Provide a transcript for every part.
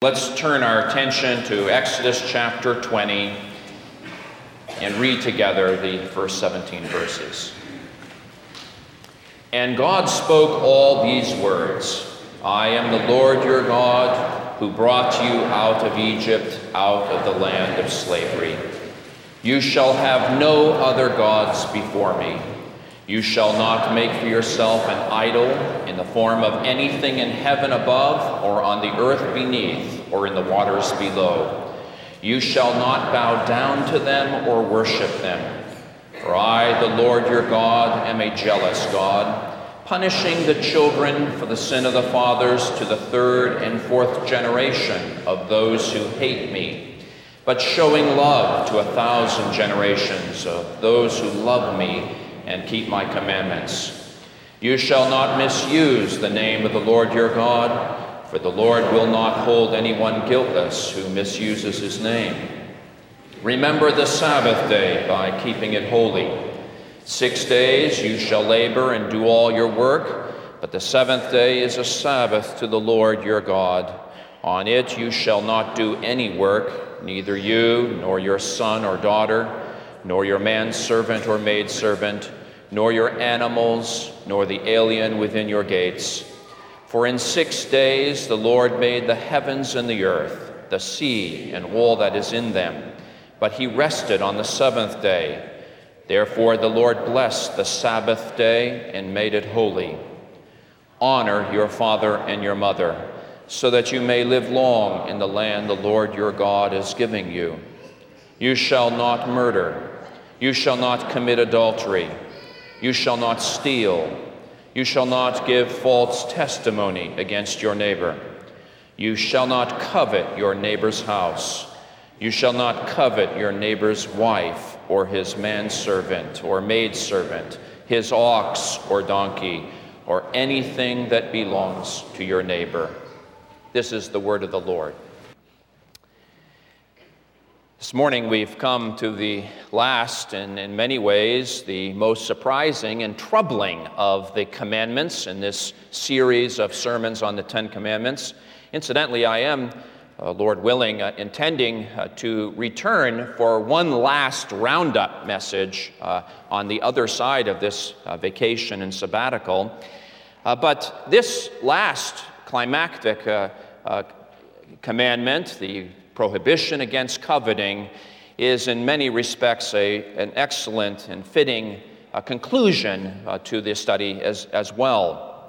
Let's turn our attention to Exodus chapter 20 and read together the first 17 verses. And God spoke all these words, I am the Lord your God, who brought you out of Egypt, out of the land of slavery. You shall have no other gods before me. You shall not make for yourself an idol in the form of anything in heaven above, or on the earth beneath, or in the waters below. You shall not bow down to them or worship them. For I, the Lord your God, am a jealous God, punishing the children for the sin of the fathers to the third and fourth generation of those who hate me, but showing love to 1,000 generations of those who love me and keep my commandments. You shall not misuse the name of the Lord your God, for the Lord will not hold anyone guiltless who misuses his name. Remember the Sabbath day by keeping it holy. 6 days you shall labor and do all your work, but the seventh day is a Sabbath to the Lord your God. On it you shall not do any work, neither you, nor your son or daughter, nor your manservant or maidservant, nor your animals, nor the alien within your gates. For in 6 days the Lord made the heavens and the earth, the sea, and all that is in them. But he rested on the seventh day. Therefore the Lord blessed the Sabbath day and made it holy. Honor your father and your mother, so that you may live long in the land the Lord your God is giving you. You shall not murder. You shall not commit adultery. You shall not steal. You shall not give false testimony against your neighbor. You shall not covet your neighbor's house. You shall not covet your neighbor's wife, or his manservant or maidservant, his ox or donkey, or anything that belongs to your neighbor. This is the word of the Lord. This morning we've come to the last and in many ways the most surprising and troubling of the commandments in this series of sermons on the Ten Commandments. Incidentally, I am, Lord willing, intending to return for one last roundup message on the other side of this vacation and sabbatical. But this last climactic commandment, the prohibition against coveting, is in many respects an excellent and fitting conclusion to this study as well.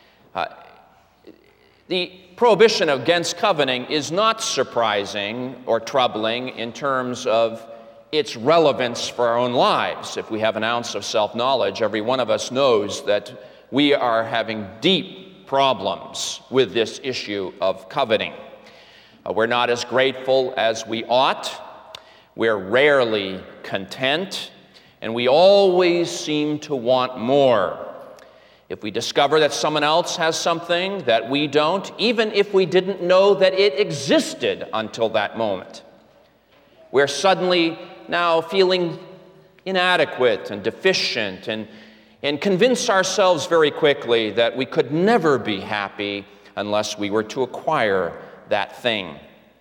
The prohibition against coveting is not surprising or troubling in terms of its relevance for our own lives. If we have an ounce of self-knowledge, every one of us knows that we are having deep problems with this issue of coveting. We're not as grateful as we ought. We're rarely content, and we always seem to want more. If we discover that someone else has something that we don't, even if we didn't know that it existed until that moment, we're suddenly now feeling inadequate and deficient and convince ourselves very quickly that we could never be happy unless we were to acquire that thing.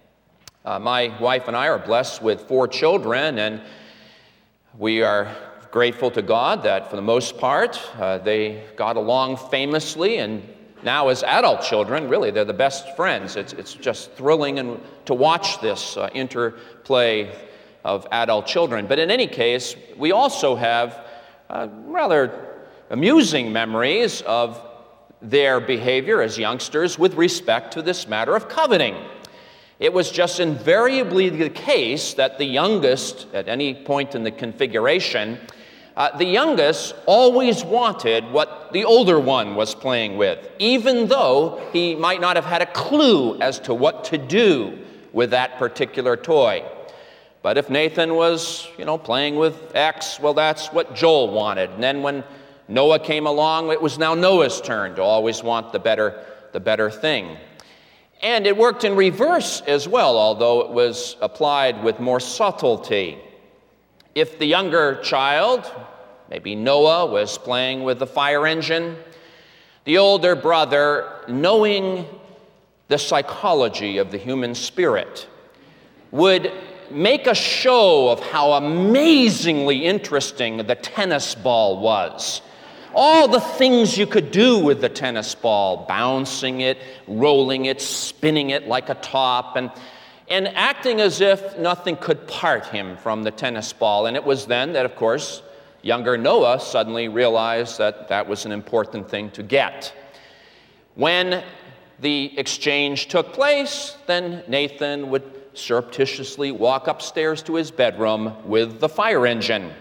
My wife and I are blessed with 4 children, and we are grateful to God that for the most part they got along famously, and now as adult children, really they're the best friends. It's just thrilling to watch this interplay of adult children. But in any case, we also have rather amusing memories of their behavior as youngsters with respect to this matter of coveting. It was just invariably the case that the youngest, at any point in the configuration, the youngest always wanted what the older one was playing with, even though he might not have had a clue as to what to do with that particular toy. But if Nathan was, playing with X, well, that's what Joel wanted. And then when Noah came along, it was now Noah's turn to always want the better thing. And it worked in reverse as well, although it was applied with more subtlety. If the younger child, maybe Noah, was playing with the fire engine, the older brother, knowing the psychology of the human spirit, would make a show of how amazingly interesting the tennis ball was. All the things you could do with the tennis ball, bouncing it, rolling it, spinning it like a top, and acting as if nothing could part him from the tennis ball. And it was then that, of course, younger Noah suddenly realized that that was an important thing to get. When the exchange took place, then Nathan would surreptitiously walk upstairs to his bedroom with the fire engine.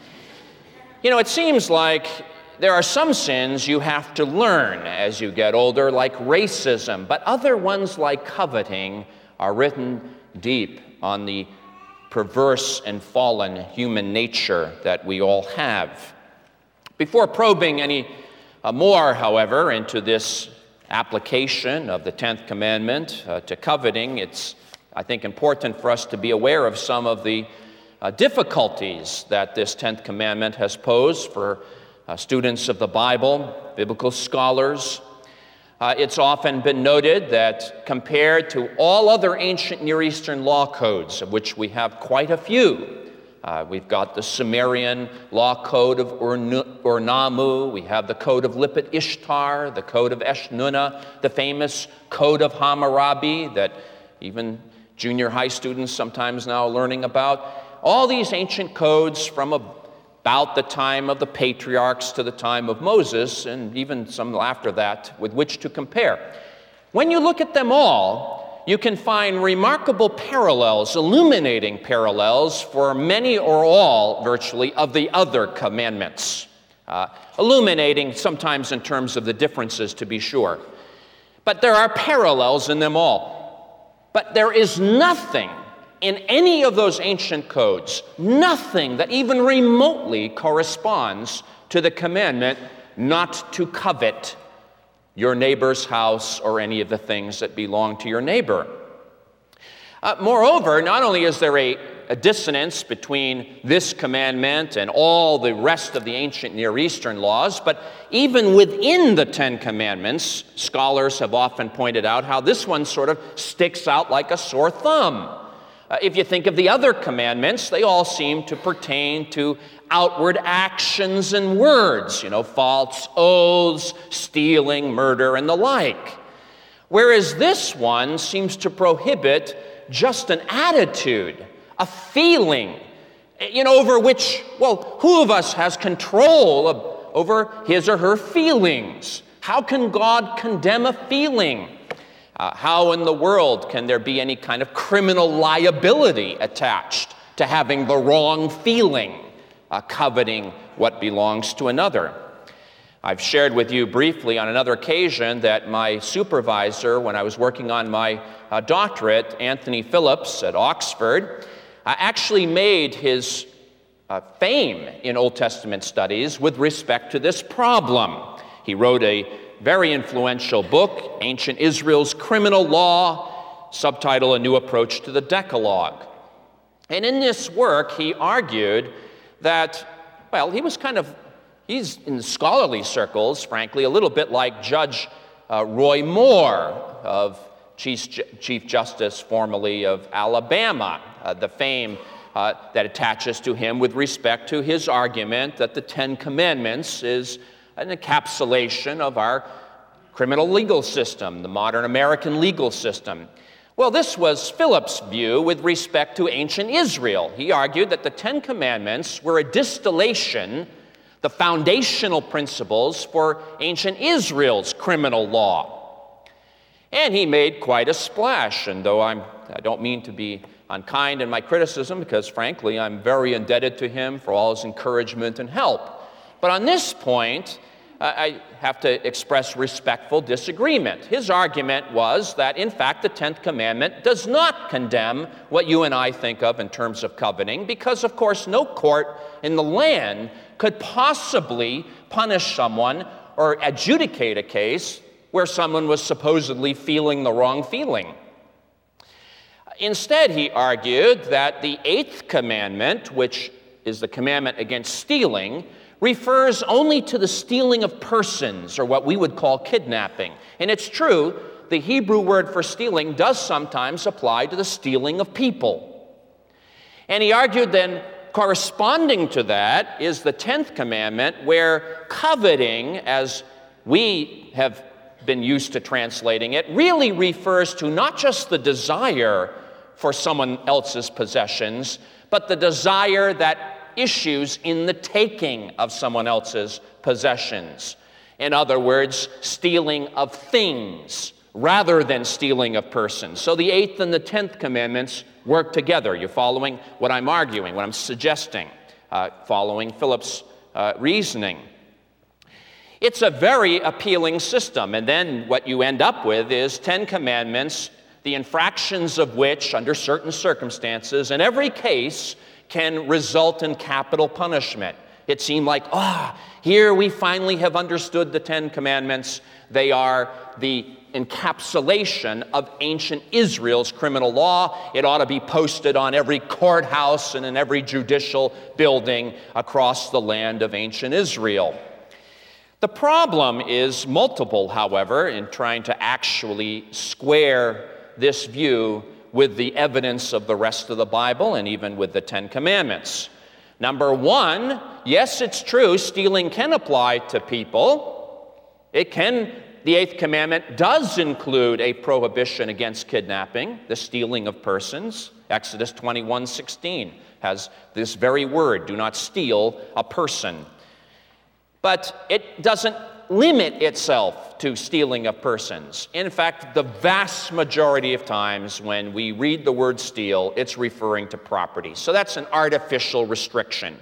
You know, it seems like there are some sins you have to learn as you get older, like racism, but other ones, like coveting, are written deep on the perverse and fallen human nature that we all have. Before probing any more, however, into this application of the 10th commandment to coveting, it's, I think, important for us to be aware of some of the difficulties that this 10th commandment has posed for students of the Bible, biblical scholars. It's often been noted that compared to all other ancient Near Eastern law codes, of which we have quite a few, we've got the Sumerian law code of Ur-Nammu, we have the code of Lipit Ishtar, the code of Eshnunna, the famous code of Hammurabi that even junior high students sometimes now are learning about. All these ancient codes from about the time of the patriarchs to the time of Moses, and even some after that, with which to compare. When you look at them all, you can find remarkable parallels, illuminating parallels for many or all, virtually, of the other commandments. Illuminating sometimes in terms of the differences, to be sure. But there are parallels in them all. But there is nothing in any of those ancient codes, nothing that even remotely corresponds to the commandment not to covet your neighbor's house or any of the things that belong to your neighbor. Moreover, not only is there a dissonance between this commandment and all the rest of the ancient Near Eastern laws, but even within the 10 Commandments, scholars have often pointed out how this one sort of sticks out like a sore thumb. If you think of the other commandments, they all seem to pertain to outward actions and words, false oaths, stealing, murder, and the like. Whereas this one seems to prohibit just an attitude, a feeling, over which, who of us has control over his or her feelings? How can God condemn a feeling? How in the world can there be any kind of criminal liability attached to having the wrong feeling, coveting what belongs to another? I've shared with you briefly on another occasion that my supervisor, when I was working on my doctorate, Anthony Phillips at Oxford, actually made his fame in Old Testament studies with respect to this problem. He wrote a very influential book, Ancient Israel's Criminal Law, subtitle A New Approach to the Decalogue. And in this work, he argued that, he's in scholarly circles, frankly, a little bit like Judge Roy Moore of Chief Justice formerly of Alabama, the fame that attaches to him with respect to his argument that the 10 Commandments is an encapsulation of our criminal legal system, the modern American legal system. Well, this was Phillips' view with respect to ancient Israel. He argued that the 10 Commandments were a distillation, the foundational principles for ancient Israel's criminal law. And he made quite a splash, and though I don't mean to be unkind in my criticism, because frankly, I'm very indebted to him for all his encouragement and help. But on this point, I have to express respectful disagreement. His argument was that, in fact, the 10th Commandment does not condemn what you and I think of in terms of coveting, because, of course, no court in the land could possibly punish someone or adjudicate a case where someone was supposedly feeling the wrong feeling. Instead, he argued that the 8th commandment, which is the commandment against stealing, refers only to the stealing of persons, or what we would call kidnapping. And it's true the Hebrew word for stealing does sometimes apply to the stealing of people. And he argued then, corresponding to that is the 10th commandment, where coveting, as we have been used to translating it, really refers to not just the desire for someone else's possessions, but the desire that issues in the taking of someone else's possessions. In other words, stealing of things rather than stealing of persons. So the 8th and the 10th commandments work together. You're following what I'm arguing, what I'm suggesting, following Philip's reasoning. It's a very appealing system, and then what you end up with is 10 commandments, the infractions of which, under certain circumstances, in every case, can result in capital punishment. It seemed like, here we finally have understood the 10 commandments. They are the encapsulation of ancient Israel's criminal law. It ought to be posted on every courthouse and in every judicial building across the land of ancient Israel. The problem is multiple, however, in trying to actually square this view with the evidence of the rest of the Bible and even with the 10 commandments. Number one, yes, it's true, stealing can apply to people. The 8th commandment does include a prohibition against kidnapping, the stealing of persons. Exodus 21:16 has this very word, do not steal a person. But it doesn't limit itself to stealing of persons. In fact, the vast majority of times when we read the word steal, it's referring to property. So that's an artificial restriction.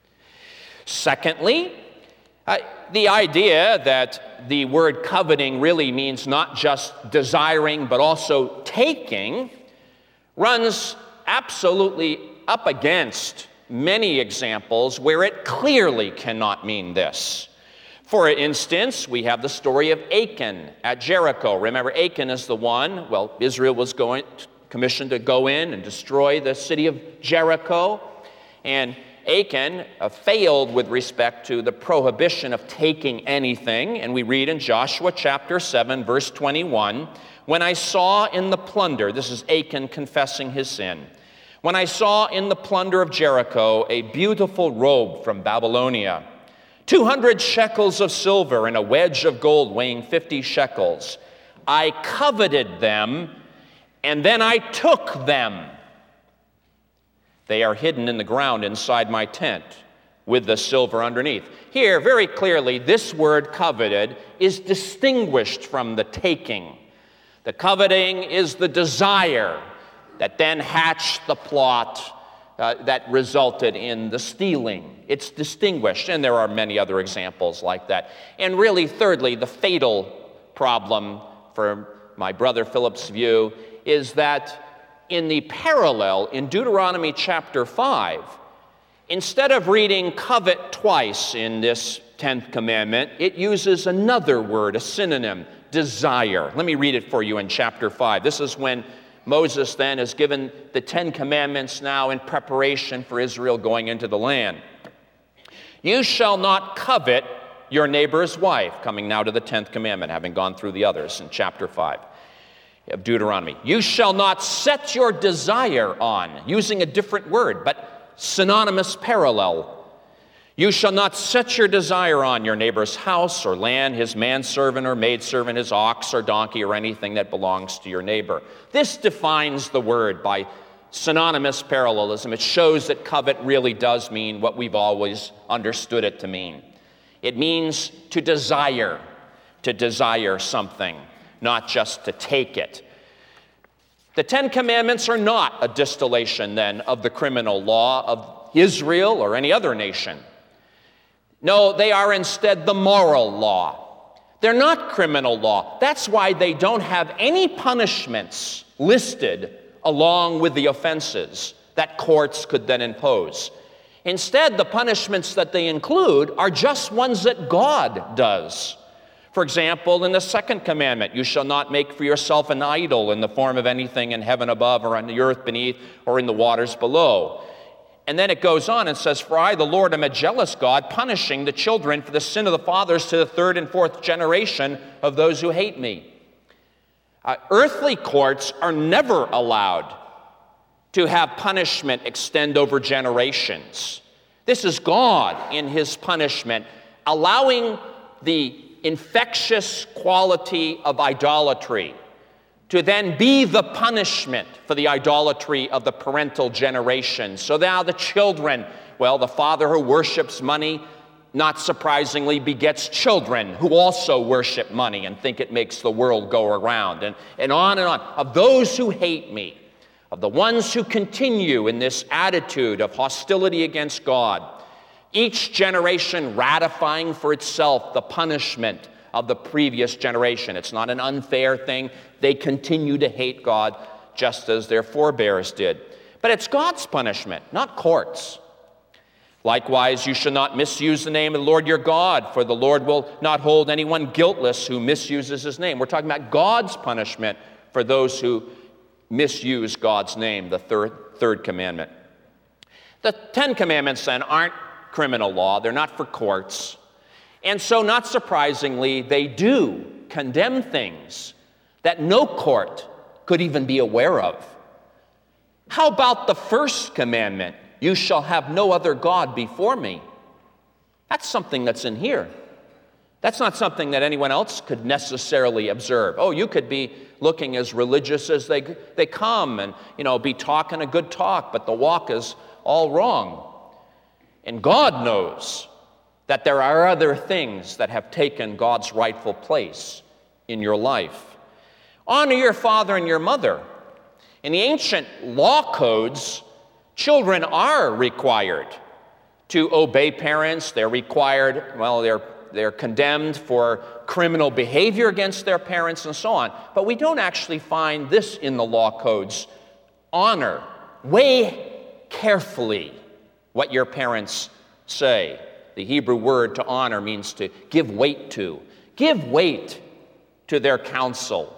Secondly, the idea that the word coveting really means not just desiring but also taking runs absolutely up against many examples where it clearly cannot mean this. For instance, we have the story of Achan at Jericho. Remember, Achan is the one, Israel was commissioned to go in and destroy the city of Jericho. And Achan failed with respect to the prohibition of taking anything. And we read in Joshua chapter 7, verse 21, when I saw in the plunder, this is Achan confessing his sin, when I saw in the plunder of Jericho a beautiful robe from Babylonia, 200 shekels of silver and a wedge of gold weighing 50 shekels. I coveted them, and then I took them. They are hidden in the ground inside my tent with the silver underneath. Here, very clearly, this word coveted is distinguished from the taking. The coveting is the desire that then hatched the plot that resulted in the stealing. It's distinguished, and there are many other examples like that. And really, thirdly, the fatal problem for my brother Philip's view is that in the parallel in Deuteronomy chapter 5, instead of reading covet twice in this 10th commandment, it uses another word, a synonym, desire. Let me read it for you in chapter 5. This is when Moses then has given the 10 commandments now in preparation for Israel going into the land. You shall not covet your neighbor's wife, coming now to the 10th commandment, having gone through the others in chapter 5 of Deuteronomy. You shall not set your desire on, using a different word, but synonymous parallel. You shall not set your desire on your neighbor's house or land, his manservant or maidservant, his ox or donkey, or anything that belongs to your neighbor. This defines the word by synonymous parallelism. It shows that covet really does mean what we've always understood it to mean. It means to desire something, not just to take it. The 10 Commandments are not a distillation, then, of the criminal law of Israel or any other nation. No, they are instead the moral law. They're not criminal law. That's why they don't have any punishments listed along with the offenses that courts could then impose. Instead, the punishments that they include are just ones that God does. For example, in the second commandment, you shall not make for yourself an idol in the form of anything in heaven above or on the earth beneath or in the waters below. And then it goes on and says, for I, the Lord, am a jealous God, punishing the children for the sin of the fathers to the third and fourth generation of those who hate me. Earthly courts are never allowed to have punishment extend over generations. This is God in his punishment, allowing the infectious quality of idolatry to then be the punishment for the idolatry of the parental generation. So now the children, the father who worships money, not surprisingly, begets children who also worship money and think it makes the world go around, and on and on. Of those who hate me, of the ones who continue in this attitude of hostility against God, each generation ratifying for itself the punishment of the previous generation. It's not an unfair thing. They continue to hate God just as their forebears did. But it's God's punishment, not courts. Likewise, you shall not misuse the name of the Lord your God, for the Lord will not hold anyone guiltless who misuses his name. We're talking about God's punishment for those who misuse God's name, the third commandment. The 10 Commandments then aren't criminal law. They're not for courts. And so, not surprisingly, they do condemn things that no court could even be aware of. How about the first commandment? You shall have no other God before me. That's something that's in here. That's not something that anyone else could necessarily observe. Oh, you could be looking as religious as they come and, be talking a good talk, but the walk is all wrong. And God knows that there are other things that have taken God's rightful place in your life. Honor your father and your mother. In the ancient law codes, children are required to obey parents. They're required, they're condemned for criminal behavior against their parents and so on. But we don't actually find this in the law codes. Honor. Weigh carefully what your parents say. The Hebrew word to honor means to give weight to. Give weight to their counsel.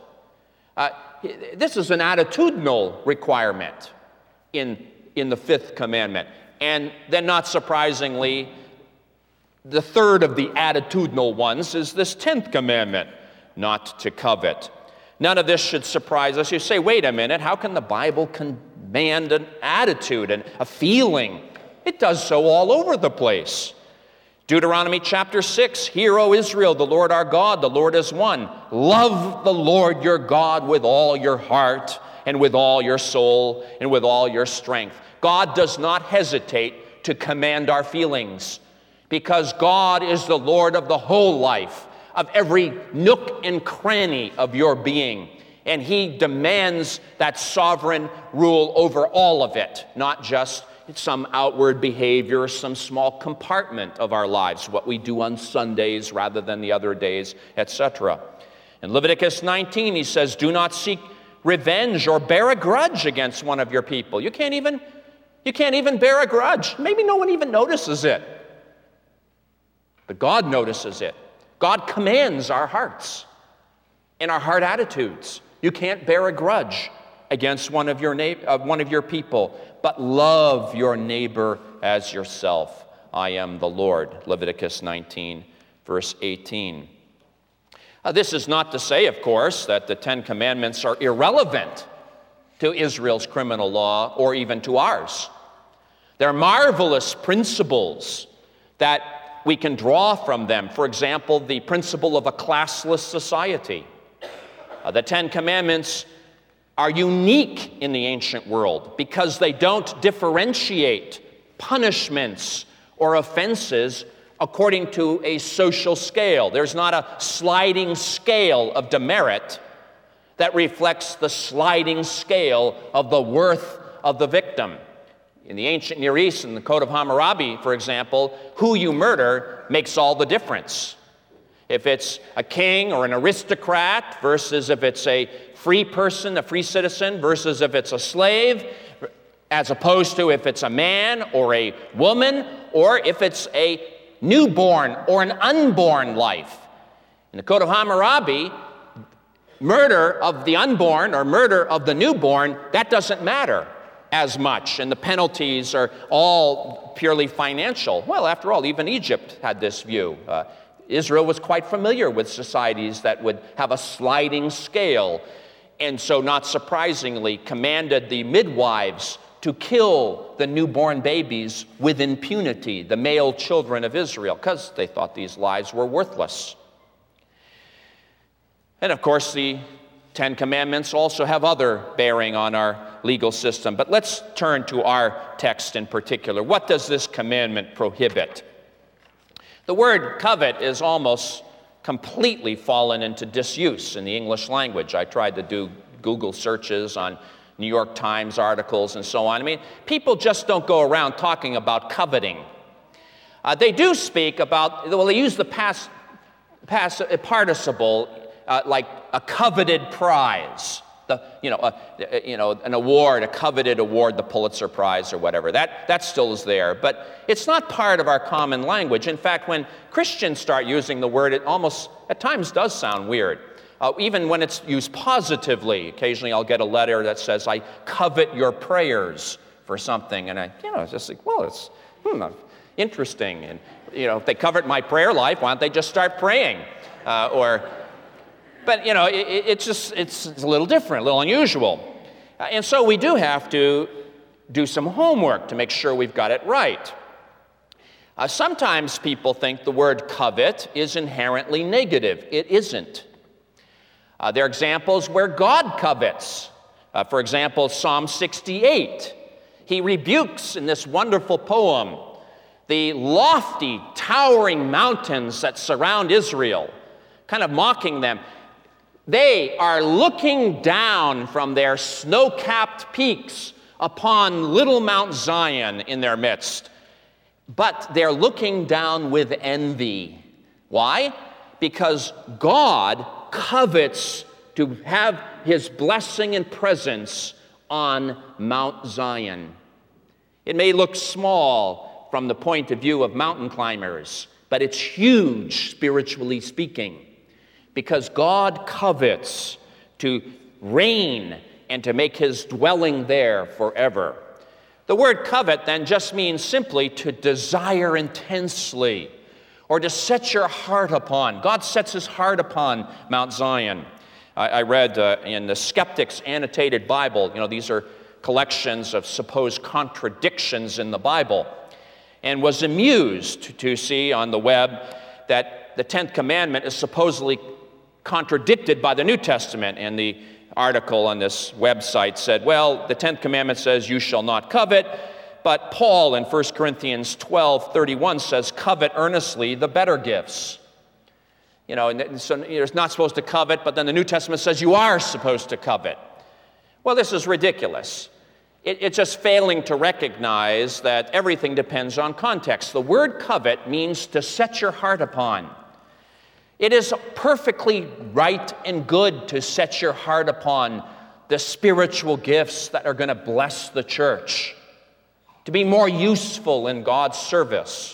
This is an attitudinal requirement in the fifth commandment. And then, not surprisingly, the third of the attitudinal ones is this 10th commandment, not to covet. None of this should surprise us. You say, wait a minute, how can the Bible command an attitude and a feeling? It does so all over the place. Deuteronomy chapter 6, Hear, O Israel, the Lord our God, the Lord is one. Love the Lord your God with all your heart and with all your soul and with all your strength. God does not hesitate to command our feelings because God is the Lord of the whole life, of every nook and cranny of your being. And he demands that sovereign rule over all of it, not just some outward behavior, some small compartment of our lives, what we do on Sundays rather than the other days, etc. In Leviticus 19, he says, do not seek revenge or bear a grudge against one of your people. You can't even bear a grudge. Maybe no one even notices it. But God notices it. God commands our hearts and our heart attitudes. You can't bear a grudge against one of your people, but love your neighbor as yourself. I am the Lord. Leviticus 19, verse 18. This is not to say, of course, that the 10 Commandments are irrelevant to Israel's criminal law or even to ours. They're marvelous principles that we can draw from them. For example, the principle of a classless society. The 10 Commandments are unique in the ancient world because they don't differentiate punishments or offenses according to a social scale. There's not a sliding scale of demerit that reflects the sliding scale of the worth of the victim. In the ancient Near East, in the Code of Hammurabi, for example, who you murder makes all the difference. If it's a king or an aristocrat versus if it's a free person, a free citizen, versus if it's a slave, as opposed to if it's a man or a woman, or if it's a newborn or an unborn life. In the Code of Hammurabi, murder of the unborn or murder of the newborn, that doesn't matter as much, and the penalties are all purely financial. Well, after all, even Egypt had this view. Israel was quite familiar with societies that would have a sliding scale. and so not surprisingly commanded the midwives to kill the newborn babies with impunity, the male children of Israel, because they thought these lives were worthless. And of course, the Ten Commandments also have other bearing on our legal system. But let's turn to our text in particular. What does this commandment prohibit? The word covet is almost completely fallen into disuse in the English language. I tried to do Google searches on New York Times articles and so on. I mean, people just don't go around talking about coveting. They do speak about, well, they use the past participle, like a coveted prize, an award, a coveted award, the Pulitzer Prize or whatever. That still is there, but it's not part of our common language. In fact, when Christians start using the word, it almost at times does sound weird. Even when it's used positively, occasionally I'll get a letter that says, I covet your prayers for something. And it's just like, well, it's interesting. And, if they covet my prayer life, why don't they just start praying? But, it's a little different, a little unusual. And so we do have to do some homework to make sure we've got it right. Sometimes people think the word covet is inherently negative. It isn't. There are examples where God covets. For example, Psalm 68. He rebukes in this wonderful poem the lofty, towering mountains that surround Israel, kind of mocking them. They are looking down from their snow-capped peaks upon little Mount Zion in their midst. But they're looking down with envy. Why? Because God covets to have his blessing and presence on Mount Zion. It may look small from the point of view of mountain climbers, but it's huge spiritually speaking, because God covets to reign and to make his dwelling there forever. The word covet then just means simply to desire intensely, or to set your heart upon. God sets his heart upon Mount Zion. I read in the Skeptic's Annotated Bible, these are collections of supposed contradictions in the Bible, and was amused to see on the web that the 10th commandment is supposedly contradicted by the New Testament. And the article on this website said, well, the 10th commandment says you shall not covet, but Paul in 1 Corinthians 12:31 says, covet earnestly the better gifts. So you're not supposed to covet, but then the New Testament says you are supposed to covet. Well, this is ridiculous. It's just failing to recognize that everything depends on context. The word covet means to set your heart upon. It is perfectly right and good to set your heart upon the spiritual gifts that are going to bless the church, to be more useful in God's service.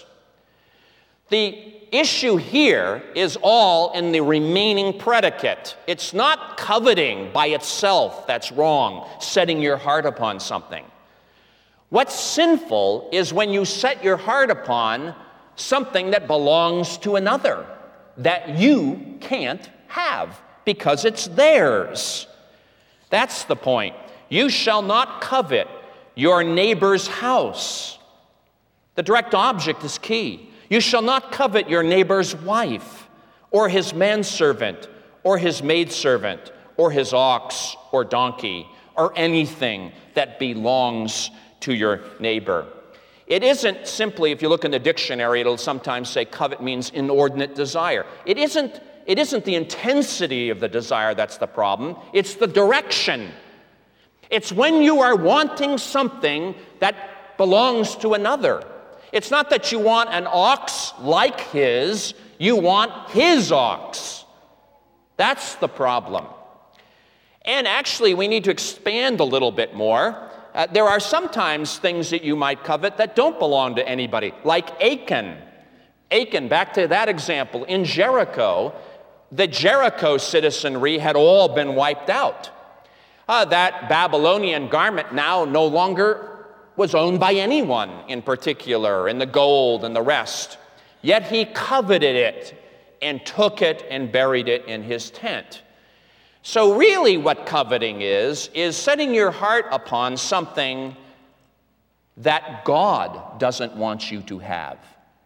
The issue here is all in the remaining predicate. It's not coveting by itself that's wrong, setting your heart upon something. What's sinful is when you set your heart upon something that belongs to another, that you can't have because it's theirs. That's the point. You shall not covet your neighbor's house. The direct object is key. You shall not covet your neighbor's wife, or his manservant, or his maidservant, or his ox or donkey, or anything that belongs to your neighbor. It isn't simply, if you look in the dictionary, it'll sometimes say covet means inordinate desire. It isn't the intensity of the desire that's the problem. It's the direction. It's when you are wanting something that belongs to another. It's not that you want an ox like his, you want his ox. That's the problem. And actually, we need to expand a little bit more. There are sometimes things that you might covet that don't belong to anybody, like Achan. Achan, back to that example, in Jericho, the Jericho citizenry had all been wiped out. That Babylonian garment now no longer was owned by anyone in particular, and the gold and the rest. Yet he coveted it and took it and buried it in his tent. So really what coveting is setting your heart upon something that God doesn't want you to have.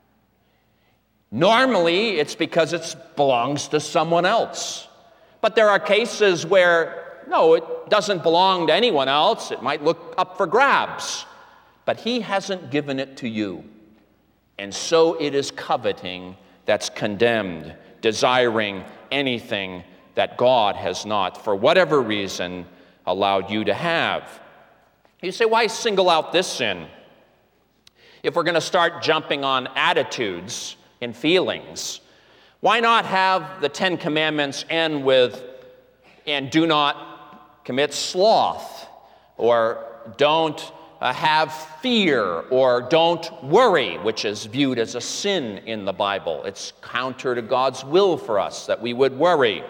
Normally, it's because it belongs to someone else. But there are cases where, no, it doesn't belong to anyone else. It might look up for grabs. But He hasn't given it to you. And so it is coveting that's condemned, desiring anything that God has not, for whatever reason, allowed you to have. You say, why single out this sin? If we're going to start jumping on attitudes and feelings, why not have the 10 Commandments end with, and do not commit sloth, or don't have fear, or don't worry, which is viewed as a sin in the Bible. It's counter to God's will for us that we would worry.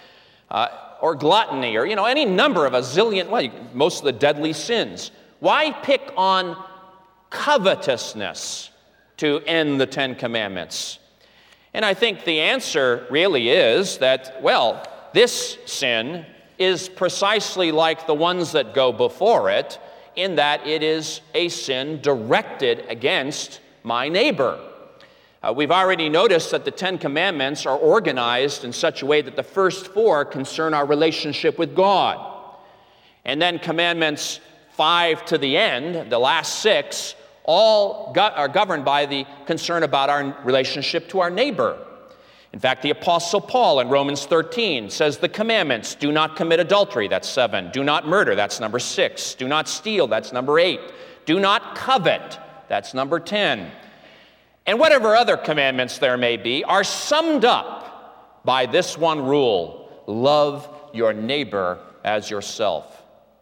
Or gluttony, or any number of a zillion, most of the deadly sins. Why pick on covetousness to end the 10 Commandments? And I think the answer really is that, this sin is precisely like the ones that go before it, in that it is a sin directed against my neighbor. We've already noticed that the 10 Commandments are organized in such a way that the first 4 concern our relationship with God. And then Commandments 5 to the end, the last 6, all are governed by the concern about our relationship to our neighbor. In fact, the Apostle Paul in Romans 13 says the commandments: do not commit adultery, that's 7. Do not murder, that's number 6. Do not steal, that's number 8. Do not covet, that's number 10. And whatever other commandments there may be are summed up by this one rule: love your neighbor as yourself.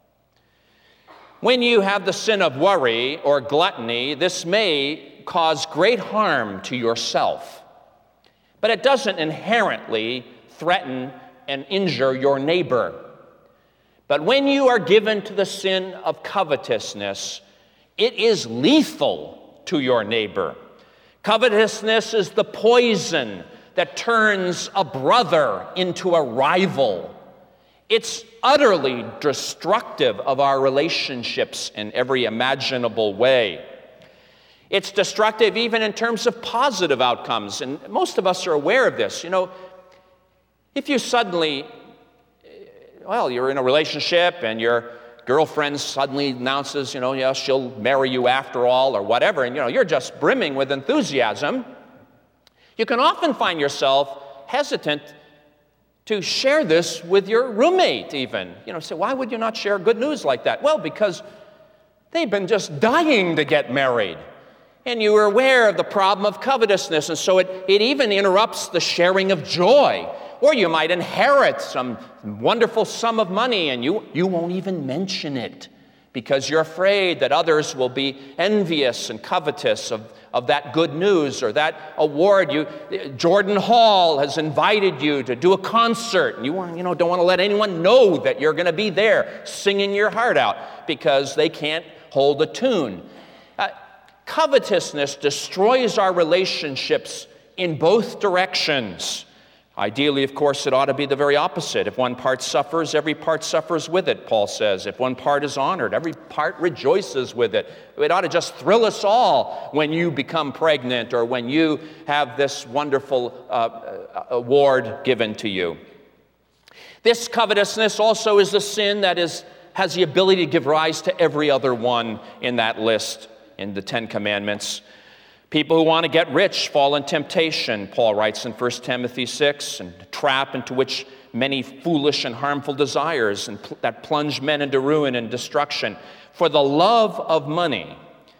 When you have the sin of worry or gluttony, this may cause great harm to yourself, but it doesn't inherently threaten and injure your neighbor. But when you are given to the sin of covetousness, it is lethal to your neighbor. Covetousness is the poison that turns a brother into a rival. It's utterly destructive of our relationships in every imaginable way. It's destructive even in terms of positive outcomes, and most of us are aware of this. If you suddenly, you're in a relationship and your girlfriend suddenly announces, she'll marry you after all or whatever, and you're just brimming with enthusiasm, you can often find yourself hesitant to share this with your roommate even. Say, why would you not share good news like that? Well, because they've been just dying to get married. And you are aware of the problem of covetousness, and so it even interrupts the sharing of joy. Or you might inherit some wonderful sum of money, and you won't even mention it because you're afraid that others will be envious and covetous of that good news or that award. Jordan Hall has invited you to do a concert, and you don't want to let anyone know that you're going to be there singing your heart out because they can't hold a tune. Covetousness destroys our relationships in both directions. Ideally, of course, it ought to be the very opposite. If one part suffers, every part suffers with it, Paul says. If one part is honored, every part rejoices with it. It ought to just thrill us all when you become pregnant or when you have this wonderful award given to you. This covetousness also is the sin that has the ability to give rise to every other one in that list in the 10 Commandments. People who want to get rich fall in temptation, Paul writes in 1 Timothy 6, and a trap into which many foolish and harmful desires that plunge men into ruin and destruction. For the love of money,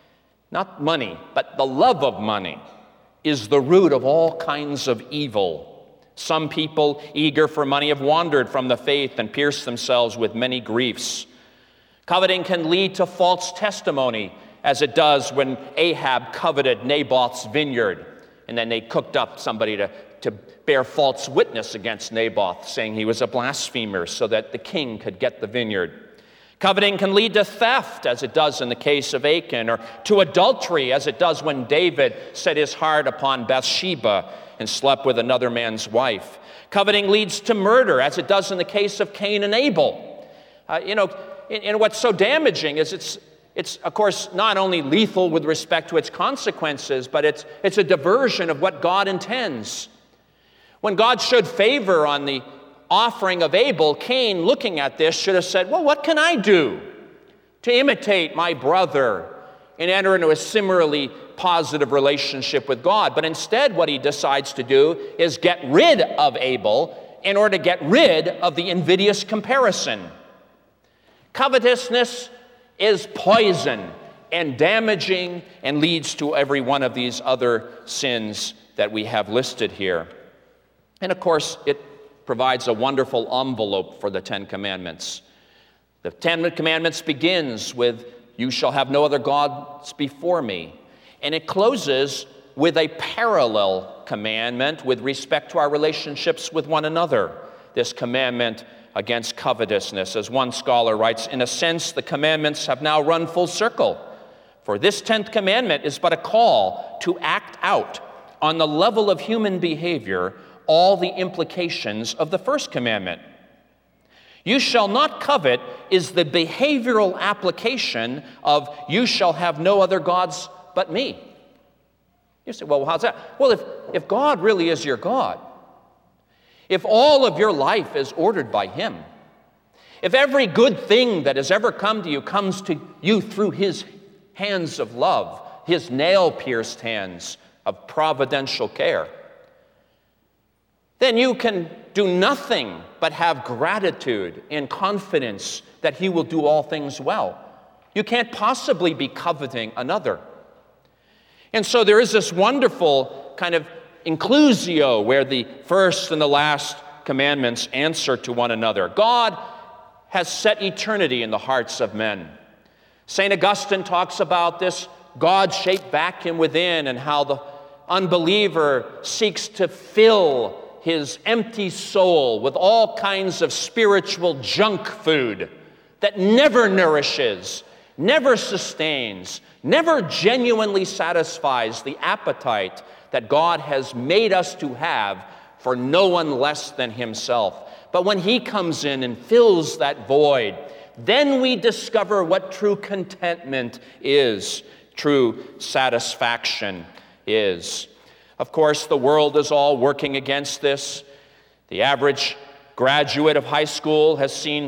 not money, but the love of money, is the root of all kinds of evil. Some people eager for money have wandered from the faith and pierced themselves with many griefs. Coveting can lead to false testimony, as it does when Ahab coveted Naboth's vineyard, and then they cooked up somebody to bear false witness against Naboth, saying he was a blasphemer so that the king could get the vineyard. Coveting can lead to theft, as it does in the case of Achan, or to adultery, as it does when David set his heart upon Bathsheba and slept with another man's wife. Coveting leads to murder, as it does in the case of Cain and Abel. And what's so damaging is it's of course not only lethal with respect to its consequences, but it's a diversion of what God intends. When God showed favor on the offering of Abel, Cain, looking at this, should have said, well, what can I do to imitate my brother and enter into a similarly positive relationship with God? But instead, what he decides to do is get rid of Abel in order to get rid of the invidious comparison. Covetousness is poison and damaging and leads to every one of these other sins that we have listed here. And of course, it provides a wonderful envelope for the Ten Commandments. The Ten Commandments begins with, "You shall have no other gods before me." And it closes with a parallel commandment with respect to our relationships with one another. This commandment against covetousness. As one scholar writes, in a sense, the commandments have now run full circle. For this 10th commandment is but a call to act out on the level of human behavior all the implications of the first commandment. You shall not covet is the behavioral application of you shall have no other gods but me. You say, well, how's that? Well, if God really is your God, if all of your life is ordered by Him, if every good thing that has ever come to you comes to you through His hands of love, His nail-pierced hands of providential care, then you can do nothing but have gratitude and confidence that He will do all things well. You can't possibly be coveting another. And so there is this wonderful kind of inclusio where the first and the last commandments answer to one another. God has set eternity in the hearts of men. St. Augustine talks about this God-shaped vacuum within and how the unbeliever seeks to fill his empty soul with all kinds of spiritual junk food that never nourishes, never sustains, never genuinely satisfies the appetite that God has made us to have for no one less than Himself. But when He comes in and fills that void, then we discover what true contentment is, true satisfaction is. Of course, the world is all working against this. The average graduate of high school has seen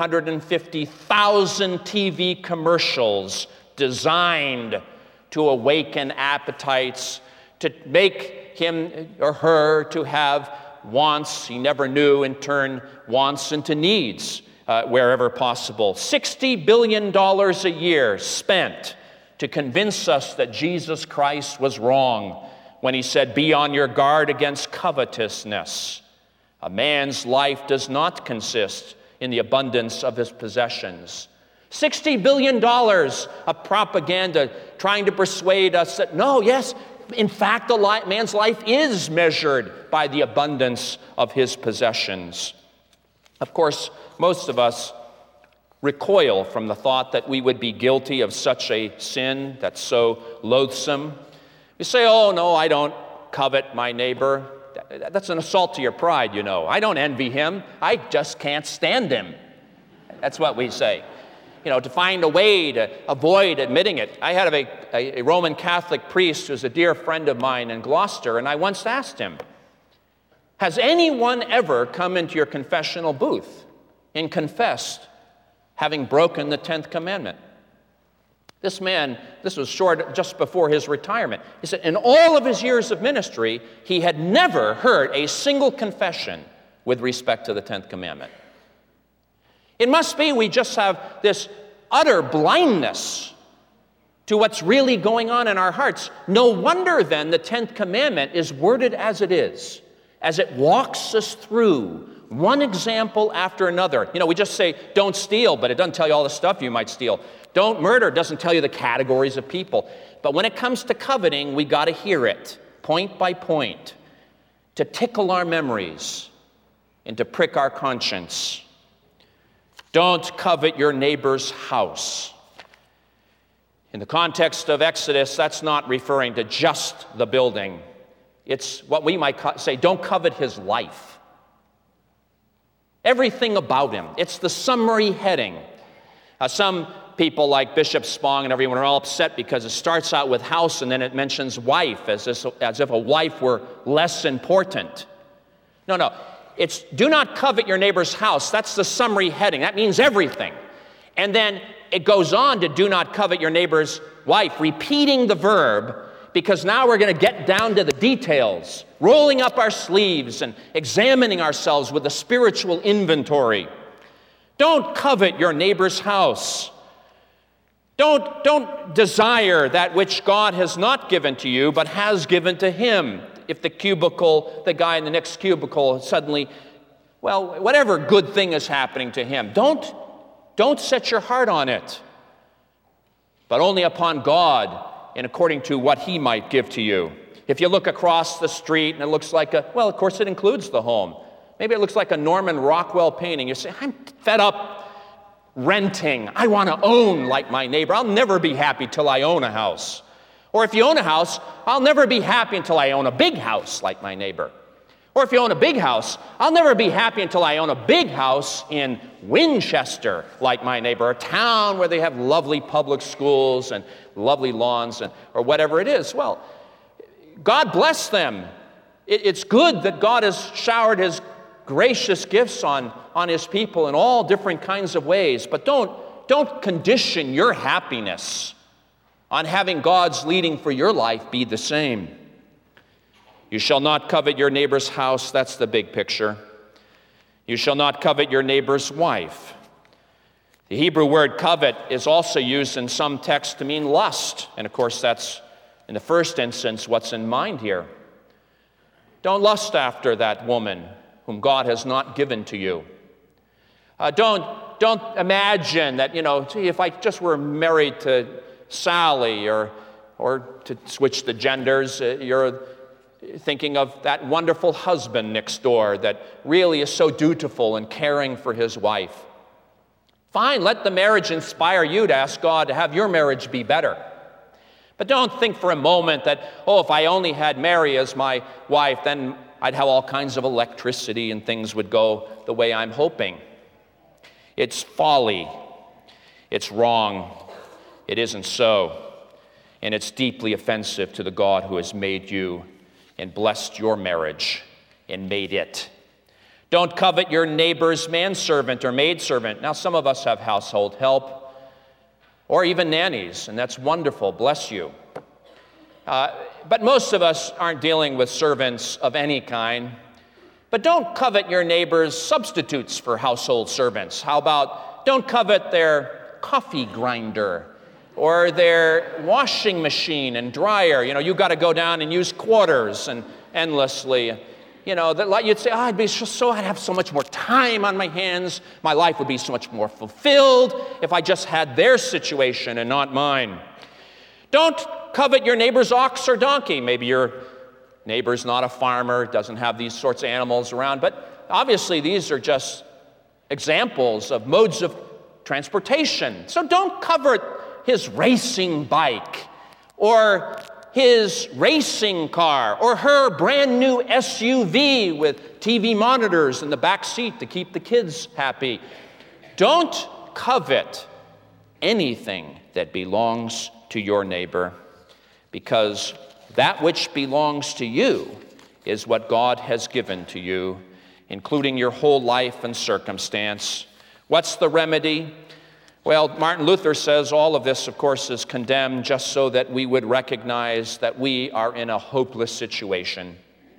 350,000 TV commercials designed to awaken appetites, to make him or her to have wants he never knew, and turn wants into needs wherever possible. $60 billion a year spent to convince us that Jesus Christ was wrong when He said, "Be on your guard against covetousness." A man's life does not consist in the abundance of his possessions. $60 billion of propaganda trying to persuade us that, no, yes, in fact, man's life is measured by the abundance of his possessions. Of course, most of us recoil from the thought that we would be guilty of such a sin that's so loathsome. You say, oh, no, I don't covet my neighbor. That's an assault to your pride, you know. I don't envy him. I just can't stand him. That's what we say. You know, to find a way to avoid admitting it. I had a Roman Catholic priest who's a dear friend of mine in Gloucester, and I once asked him, has anyone ever come into your confessional booth and confessed having broken the 10th commandment? This man, this was just before his retirement. He said in all of his years of ministry, he had never heard a single confession with respect to the 10th commandment. It must be we just have this utter blindness to what's really going on in our hearts. No wonder then the 10th commandment is worded as it is, as it walks us through one example after another. You know, we just say, don't steal, but it doesn't tell you all the stuff you might steal. Don't murder, it doesn't tell you the categories of people. But when it comes to coveting, we got to hear it, point by point, to tickle our memories and to prick our conscience. Don't covet your neighbor's house. In the context of Exodus, that's not referring to just the building. It's what we might say, don't covet his life. Everything about him. It's the summary heading. Some people like Bishop Spong and everyone are all upset because it starts out with house and then it mentions wife, as if a wife were less important. No. It's do not covet your neighbor's house. That's the summary heading. That means everything. And then it goes on to do not covet your neighbor's wife, repeating the verb, because now we're going to get down to the details, rolling up our sleeves and examining ourselves with a spiritual inventory. Don't covet your neighbor's house. Don't desire that which God has not given to you, but has given to him. If the guy in the next cubicle suddenly, whatever good thing is happening to him, don't set your heart on it, but only upon God and according to what he might give to you. If you look across the street and it looks like of course it includes the home. Maybe it looks like a Norman Rockwell painting. You say, I'm fed up renting. I want to own like my neighbor. I'll never be happy till I own a house. Or if you own a house, I'll never be happy until I own a big house like my neighbor. Or if you own a big house, I'll never be happy until I own a big house in Winchester like my neighbor, a town where they have lovely public schools and lovely lawns or whatever it is. Well, God bless them. It's good that God has showered his gracious gifts on his people in all different kinds of ways, but don't condition your happiness on having God's leading for your life be the same. You shall not covet your neighbor's house. That's the big picture. You shall not covet your neighbor's wife. The Hebrew word covet is also used in some texts to mean lust. And of course, that's, in the first instance, what's in mind here. Don't lust after that woman whom God has not given to you. Don't imagine that, gee, if I just were married to Sally, or to switch the genders, you're thinking of that wonderful husband next door that really is so dutiful and caring for his wife. Fine, let the marriage inspire you to ask God to have your marriage be better. But don't think for a moment that, if I only had Mary as my wife, then I'd have all kinds of electricity and things would go the way I'm hoping. It's folly. It's wrong. It isn't so. And it's deeply offensive to the God who has made you and blessed your marriage and made it. Don't covet your neighbor's manservant or maidservant. Now, some of us have household help or even nannies, and that's wonderful. Bless you. But most of us aren't dealing with servants of any kind. But don't covet your neighbor's substitutes for household servants. How about don't covet their coffee grinder or their washing machine and dryer. You've got to go down and use quarters and endlessly. You'd say, I'd have so much more time on my hands. My life would be so much more fulfilled if I just had their situation and not mine. Don't covet your neighbor's ox or donkey. Maybe your neighbor's not a farmer, doesn't have these sorts of animals around, but obviously these are just examples of modes of transportation. So don't covet his racing bike or his racing car or her brand new SUV with TV monitors in the back seat to keep the kids happy. Don't covet anything that belongs to your neighbor, because that which belongs to you is what God has given to you, including your whole life and circumstance. What's the remedy? Well, Martin Luther says all of this, of course, is condemned just so that we would recognize that we are in a hopeless situation.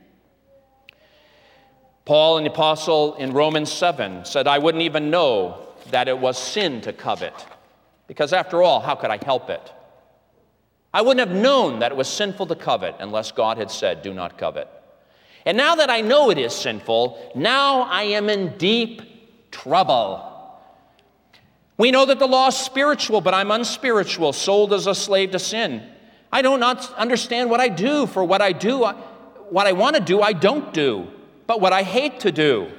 Paul, the apostle, in Romans 7 said, I wouldn't even know that it was sin to covet, because after all, how could I help it? I wouldn't have known that it was sinful to covet unless God had said, do not covet. And now that I know it is sinful, now I am in deep trouble. We know that the law is spiritual, but I'm unspiritual, sold as a slave to sin. I do not understand what I do, for what I do, what I want to do, I don't do, but what I hate to do,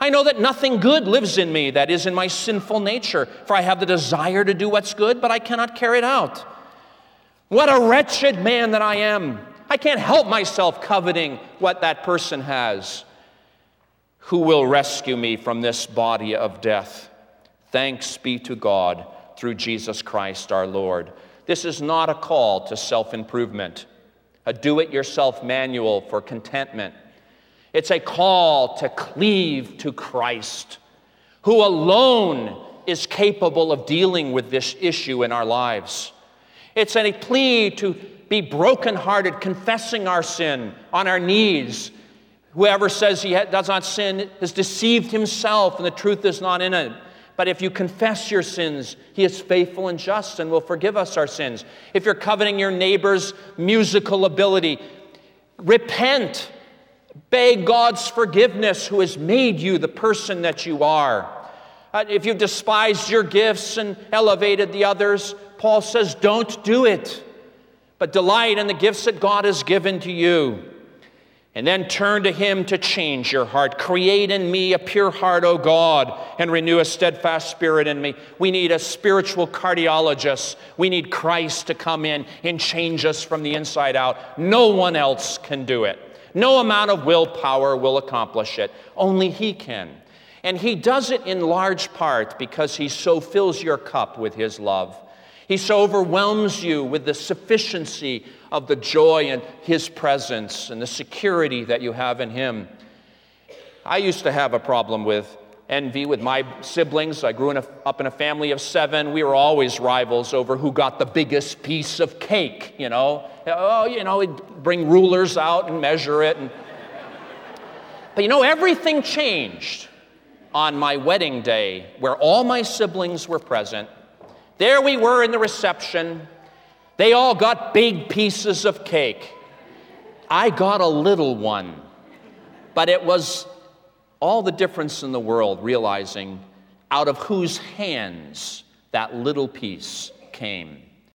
I know that nothing good lives in me, that is in my sinful nature, for I have the desire to do what's good, but I cannot carry it out. What a wretched man that I am. I can't help myself coveting what that person has. Who will rescue me from this body of death? Thanks be to God through Jesus Christ our Lord. This is not a call to self-improvement, a do-it-yourself manual for contentment. It's a call to cleave to Christ, who alone is capable of dealing with this issue in our lives. It's a plea to be brokenhearted, confessing our sin on our knees. Whoever says he does not sin has deceived himself, and the truth is not in it. But if you confess your sins, he is faithful and just and will forgive us our sins. If you're coveting your neighbor's musical ability, repent. Beg God's forgiveness, who has made you the person that you are. If you've despised your gifts and elevated the others, Paul says, don't do it, but delight in the gifts that God has given to you. And then turn to him to change your heart. Create in me a pure heart, O God, and renew a steadfast spirit in me. We need a spiritual cardiologist. We need Christ to come in and change us from the inside out. No one else can do it. No amount of willpower will accomplish it. Only he can. And he does it in large part because he so fills your cup with his love. He so overwhelms you with the sufficiency of the joy in his presence and the security that you have in him. I used to have a problem with envy with my siblings. I grew up in a family of 7. We were always rivals over who got the biggest piece of cake, you know. We'd bring rulers out and measure it. But everything changed on my wedding day, where all my siblings were present. There we were in the reception. They all got big pieces of cake. I got a little one. But it was all the difference in the world, realizing out of whose hands that little piece came.